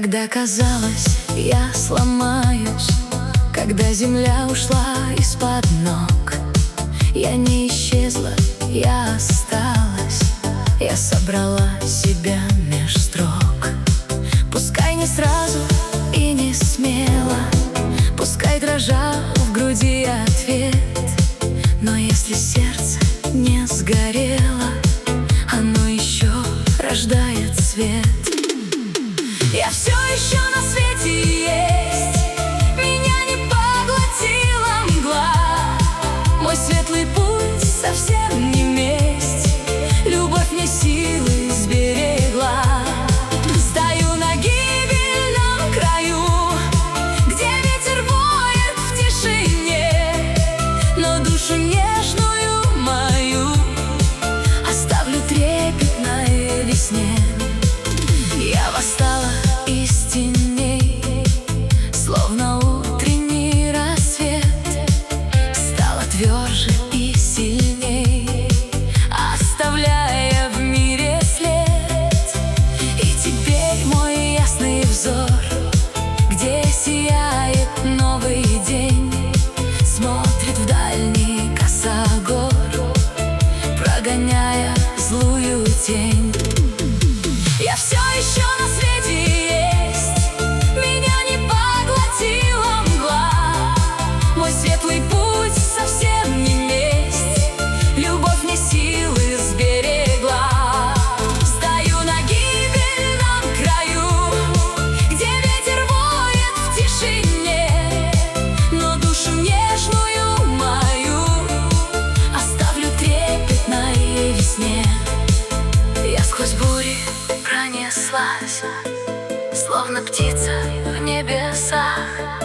Когда казалось, я сломаюсь, когда земля ушла из-под ног, я не исчезла, я осталась, я собрала себя меж строк. Пускай не сразу и не смело, пускай дрожал в груди ответ, но если сердце не сгорело, оно еще рождает свет. Я все еще на свете есть, меня не поглотила мгла, мой светлый путь совсем не месть, любовь мне силы сберегла. Стою на гибельном краю, где ветер воет в тишине, но душу нежную мою оставлю трепетной весне. Я восстала из теней, словно утренний рассвет, стала тверже и сильней, оставляя в мире след. И теперь мой ясный взор, где сияет новый день, смотрит в дальний косогор, прогоняя злую тень. Я все еще на свете есть, меня не поглотила мгла, мой светлый путь совсем не месть, любовь мне силы сберегла. Стою на гибельном краю, где ветер воет в тишине, но душу нежную мою оставлю трепетной весне. Я сквозь бури пронеслась, словно птица в небесах,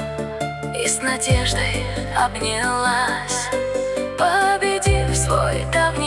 и с надеждой обнялась, победив свой давний